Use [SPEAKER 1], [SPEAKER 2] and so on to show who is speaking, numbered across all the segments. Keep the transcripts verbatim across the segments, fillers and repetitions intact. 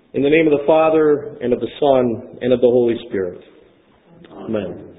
[SPEAKER 1] In the name of the Father, and of the Son, and of the Holy Spirit. Amen.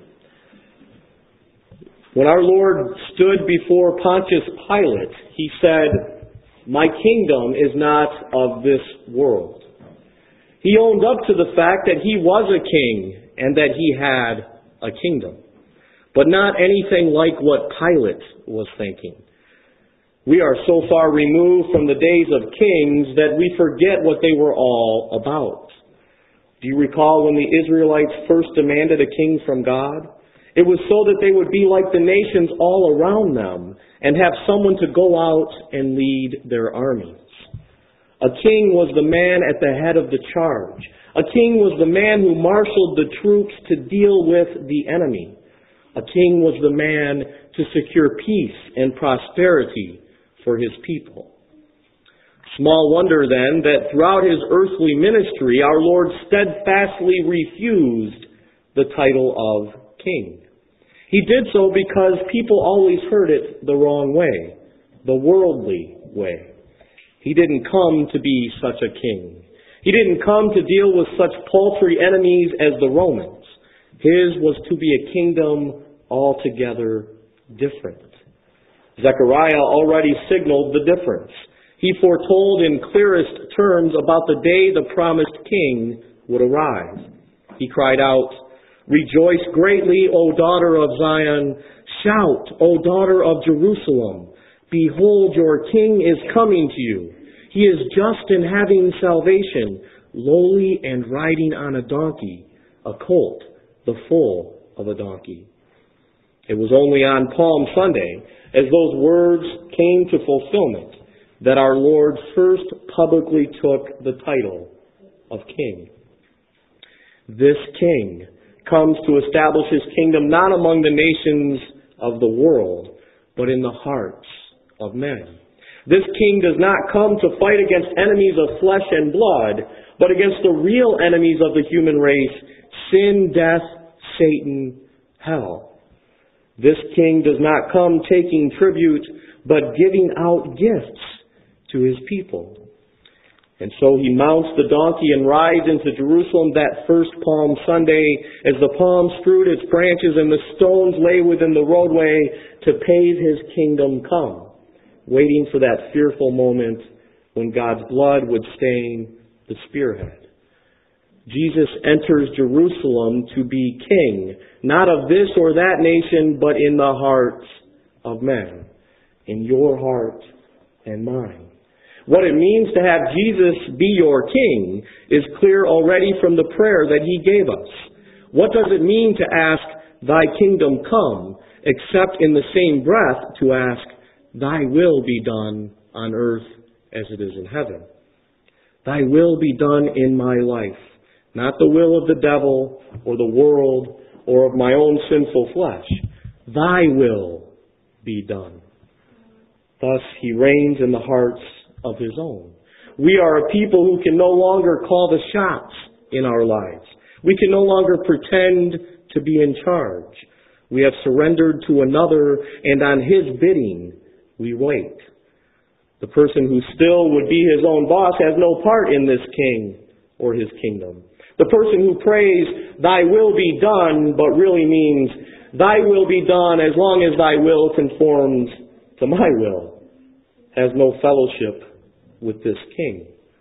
[SPEAKER 1] When our Lord stood before Pontius Pilate, he said, "My kingdom is not of this world." He owned up to the fact that he was a king and that he had a kingdom, but not anything like what Pilate was thinking. We are so far removed from the days of kings that we forget what they were all about. Do you recall when the Israelites first demanded a king from God? It was so that they would be like the nations all around them and have someone to go out and lead their armies. A king was the man at the head of the charge. A king was the man who marshaled the troops to deal with the enemy. A king was the man to secure peace and prosperity for his people. Small wonder then that throughout his earthly ministry, our Lord steadfastly refused the title of king. He did so because people always heard it the wrong way, the worldly way. He didn't come to be such a king. He didn't come to deal with such paltry enemies as the Romans. His was to be a kingdom altogether different. Zechariah already signaled the difference. He foretold in clearest terms about the day the promised king would arrive. He cried out, "Rejoice greatly, O daughter of Zion. Shout, O daughter of Jerusalem. Behold, your king is coming to you. He is just and having salvation, lowly and riding on a donkey, a colt, the foal of a donkey." It was only on Palm Sunday, as those words came to fulfillment, that our Lord first publicly took the title of king. This king comes to establish his kingdom not among the nations of the world, but in the hearts of men. This king does not come to fight against enemies of flesh and blood, but against the real enemies of the human race, sin, death, Satan, hell. This king does not come taking tribute, but giving out gifts to his people. And so he mounts the donkey and rides into Jerusalem that first Palm Sunday, as the palm strewed its branches and the stones lay within the roadway to pave his kingdom come, waiting for that fearful moment when God's blood would stain the spearhead. Jesus enters Jerusalem to be king, not of this or that nation, but in the hearts of men, in your heart and mine. What it means to have Jesus be your king is clear already from the prayer that he gave us. What does it mean to ask, "Thy kingdom come," except in the same breath to ask, "Thy will be done on earth as it is in heaven"? Thy will be done in my life. Not the will of the devil or the world or of my own sinful flesh. Thy will be done. Thus he reigns in the hearts of his own. We are a people who can no longer call the shots in our lives. We can no longer pretend to be in charge. We have surrendered to another, and on his bidding we wait. The person who still would be his own boss has no part in this king or his kingdom. The person who prays, "Thy will be done," but really means, "Thy will be done as long as thy will conforms to my will," has no fellowship with this king.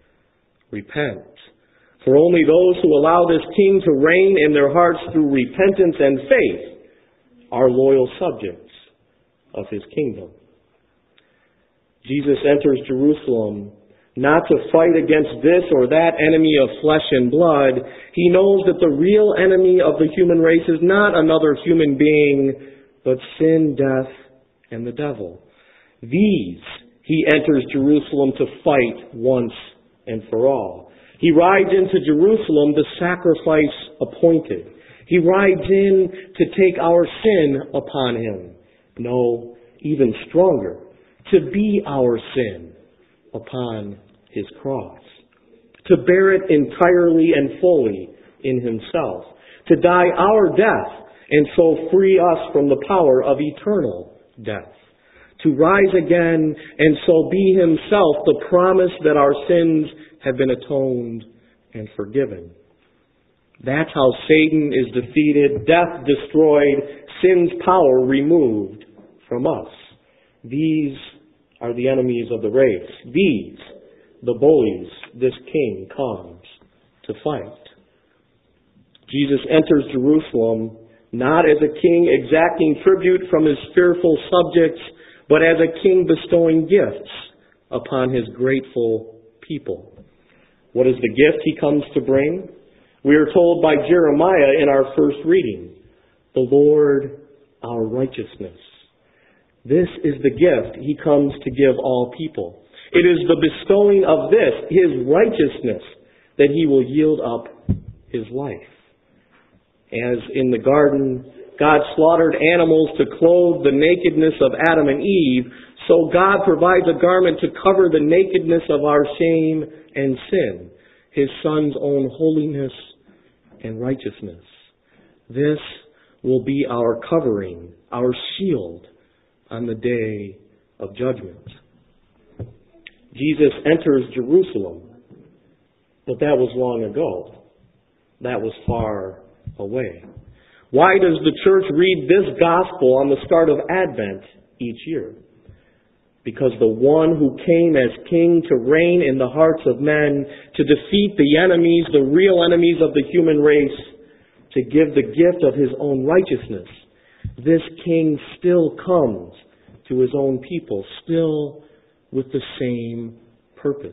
[SPEAKER 1] Repent. For only those who allow this king to reign in their hearts through repentance and faith are loyal subjects of his kingdom. Jesus enters Jerusalem not to fight against this or that enemy of flesh and blood. He knows that the real enemy of the human race is not another human being, but sin, death, and the devil. These he enters Jerusalem to fight once and for all. He rides into Jerusalem, the sacrifice appointed. He rides in to take our sin upon him. No, even stronger, to be our sin upon his cross, to bear it entirely and fully in himself, to die our death and so free us from the power of eternal death, to rise again and so be himself the promise that our sins have been atoned and forgiven. That's how Satan is defeated, death destroyed, sin's power removed from us. These are the enemies of the race. These, the bullies, this king comes to fight. Jesus enters Jerusalem not as a king exacting tribute from his fearful subjects, but as a king bestowing gifts upon his grateful people. What is the gift he comes to bring? We are told by Jeremiah in our first reading, the Lord our righteousness. This is the gift he comes to give all people. It is the bestowing of this, his righteousness, that he will yield up his life. As in the garden, God slaughtered animals to clothe the nakedness of Adam and Eve, so God provides a garment to cover the nakedness of our shame and sin, his Son's own holiness and righteousness. This will be our covering, our shield on the day of judgment. Jesus enters Jerusalem, but that was long ago. That was far away. Why does the church read this gospel on the start of Advent each year? Because the one who came as king to reign in the hearts of men, to defeat the enemies, the real enemies of the human race, to give the gift of his own righteousness, this king still comes to his own people, still with the same purpose.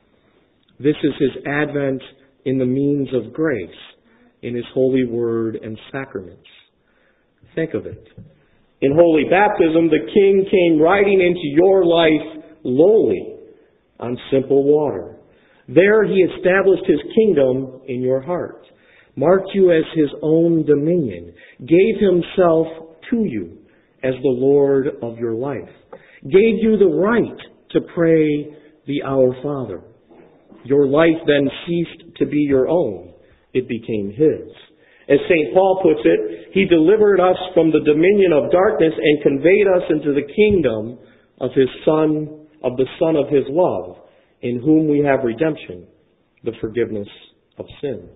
[SPEAKER 1] This is his advent in the means of grace, in his holy word and sacraments. Think of it. In holy baptism, the king came riding into your life lowly on simple water. There he established his kingdom in your heart, marked you as his own dominion, gave himself to you as the Lord of your life, gave you the right to pray the Our Father. Your life then ceased to be your own. It became his. As Saint Paul puts it, he delivered us from the dominion of darkness and conveyed us into the kingdom of his Son, of the Son of his love, in whom we have redemption, the forgiveness of sins.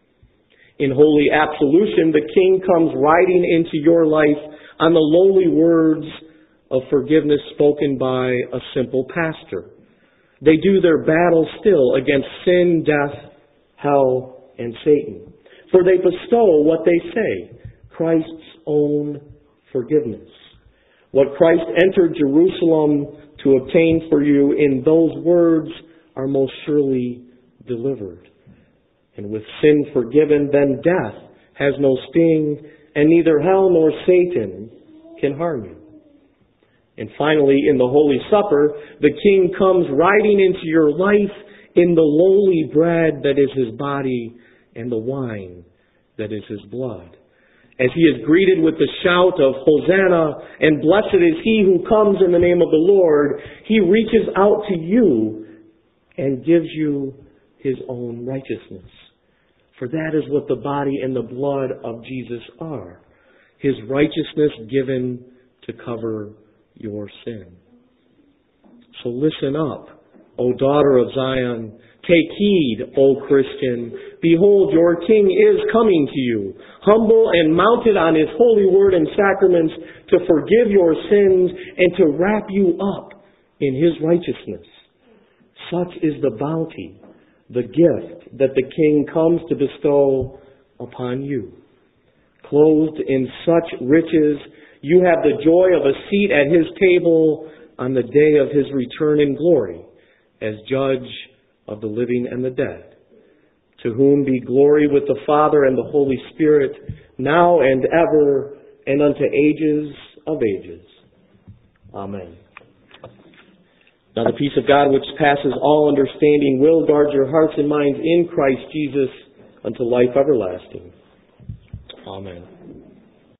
[SPEAKER 1] In holy absolution, the king comes riding into your life on the lowly words of forgiveness spoken by a simple pastor. They do their battle still against sin, death, hell, and Satan. For they bestow what they say, Christ's own forgiveness. What Christ entered Jerusalem to obtain for you in those words are most surely delivered. And with sin forgiven, then death has no sting, and neither hell nor Satan can harm you. And finally, in the Holy Supper, the King comes riding into your life in the lowly bread that is his body and the wine that is his blood. As he is greeted with the shout of Hosanna and blessed is he who comes in the name of the Lord, he reaches out to you and gives you his own righteousness. For that is what the body and the blood of Jesus are. His righteousness given to cover your sin. So listen up, O daughter of Zion. Take heed, O Christian. Behold, your King is coming to you, humble and mounted on his holy word and sacraments to forgive your sins and to wrap you up in his righteousness. Such is the bounty, the gift that the King comes to bestow upon you. Clothed in such riches, you have the joy of a seat at his table on the day of his return in glory as judge of the living and the dead. To whom be glory with the Father and the Holy Spirit, now and ever, and unto ages of ages. Amen. Now the peace of God, which passes all understanding, will guard your hearts and minds in Christ Jesus unto life everlasting. Amen.